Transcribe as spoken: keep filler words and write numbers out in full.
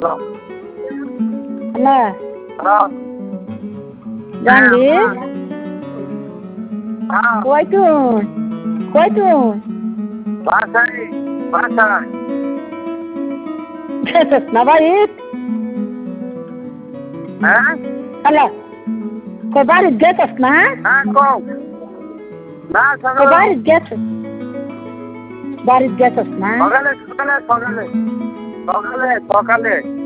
hello Jahangir কই তুই কই তুই বাসায় বাসায় গেছস না বাড়িত হ্যাঁ হ্যালো কই বাড়িত গেছস না হ্যাঁ কও না কই সকালে বাড়িত গেছস বাড়িত গেছস না সকালে সকালে সকালে সকালে সকালে